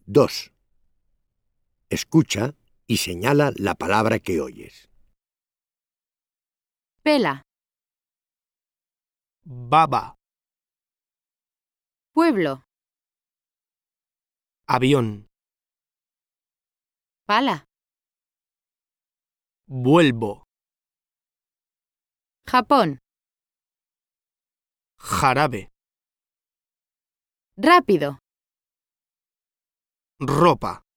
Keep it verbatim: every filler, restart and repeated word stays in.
dos. Escucha y señala la palabra que oyes. Pela, Baba, pueblo, avión, pala, vuelvo, Japón, jarabe, rápido, ropa.